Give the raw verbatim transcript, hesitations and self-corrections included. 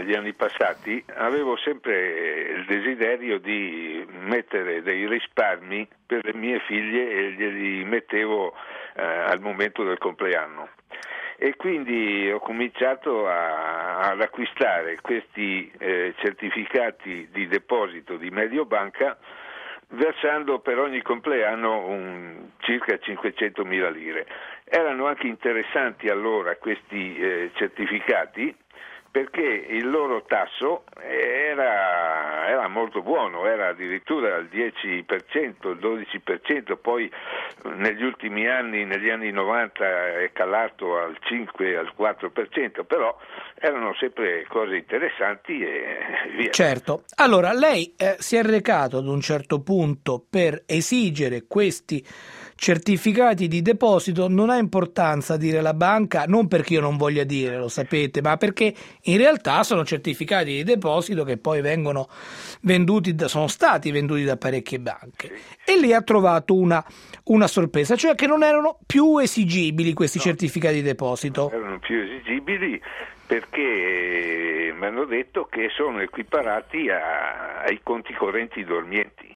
negli anni passati, avevo sempre il desiderio di mettere dei risparmi per le mie figlie e glieli mettevo eh, al momento del compleanno. E quindi ho cominciato a, ad acquistare questi eh, certificati di deposito di Mediobanca, versando per ogni compleanno un, circa cinquecentomila lire. Erano anche interessanti allora questi eh, certificati, perché il loro tasso era, era molto buono, era addirittura il dieci per cento, il dodici per cento, poi negli ultimi anni, negli anni novanta è calato al cinque, al quattro per cento, però erano sempre cose interessanti e via. Certo. Allora, lei eh, si è recato ad un certo punto per esigere questi certificati di deposito. Non ha importanza dire la banca, non perché io non voglia dire, lo sapete, ma perché in realtà sono certificati di deposito che poi vengono venduti, da, sono stati venduti da parecchie banche. E lì ha trovato una, una sorpresa, cioè che non erano più esigibili questi No, certificati di deposito. Non erano più esigibili perché mi hanno detto che sono equiparati a, ai conti correnti dormienti.